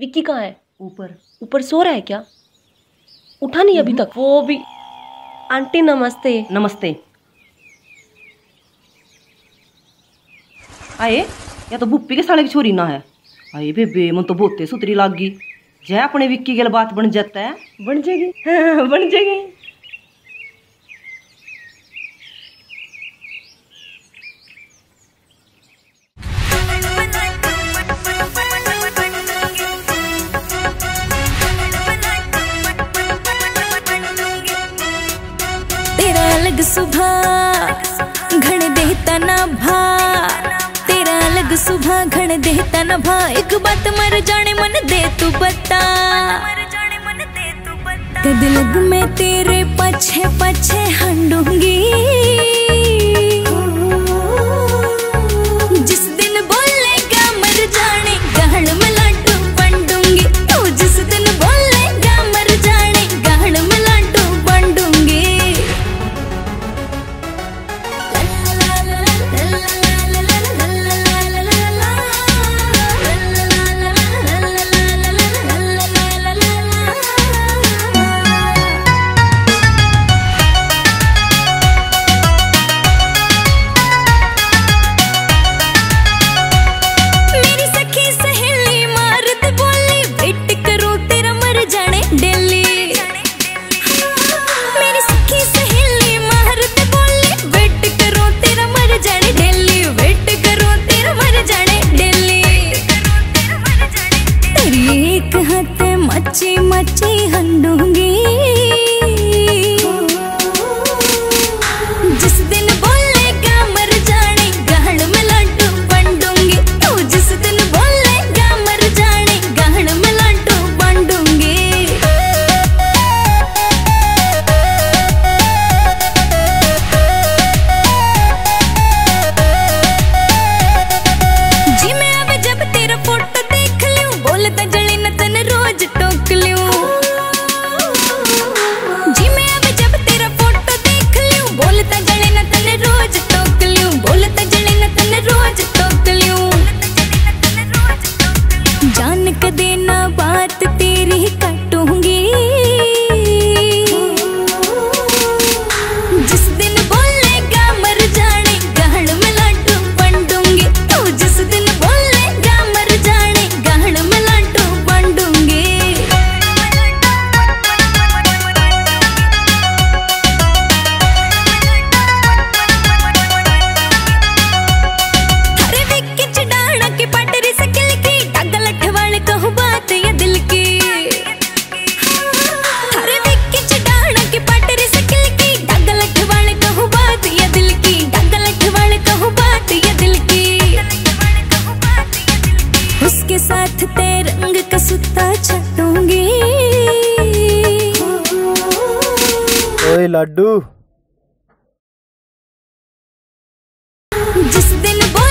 विक्की कहाँ है? ऊपर। ऊपर सो रहा है क्या? उठा नहीं अभी तक? वो भी। आंटी नमस्ते। नमस्ते। आए या तो बुप्पी के साले की छोरी ना है। आए बेबे मन तो बहुते सुतरी लाग गई। जय अपने विक्की के बात बन जाता है। बन जाएगी। हाँ, बन जाएगी। तेरा अलग सुबह घण देता ना भा, तेरा अलग सुबह घण देता ना भा। एक बात मर जाने मन दे तू बता, कद लग मैं तेरे पछे पछे हंडूंगी। जिस दिन बोलेगा मर जाने गहन में लाडू बंडूंगी। तू जिस दिन बोलेगा मर जाने गहन में लाडू बंडूंगी। मची मची हंडूंगी। जिस दिन बोलेगा मर जाने गहन में लाडू बंडूंगी। तू जिस दिन बोलेगा मर जाने गहन में लाडू बंडूंगी। जी मैं अब जब तेरा फोटो देख लूं बोलता जले न तन रोज टोक लूं। जी मैं अब जब तेरा फोटो देख लूं बोलता जले न तन रोज टोक लूं। बोलता जले न तन रोज टोक लूं। जान के देना बात तेरी काटूंगी। जिस दिन बोलेगा मर जाने गहन में लाडू बंडूंगी। तू जिस दिन बोलेगा मर जाने गहन में लाडू बंडूंगी। हरे विक्की चढ़ाना की पटरी से किल की डगल अठवाले कहूँ बात या दिल की। हरे विक्की चढ़ाना की पटरी से किल की डगल अठवाले कहूँ बात या दिल की। डगल अठवाले कहूँ बात या दिल की। उसके साथ तेरे रंग का सुता छटूंगी। ओए लाडू। जिस दिन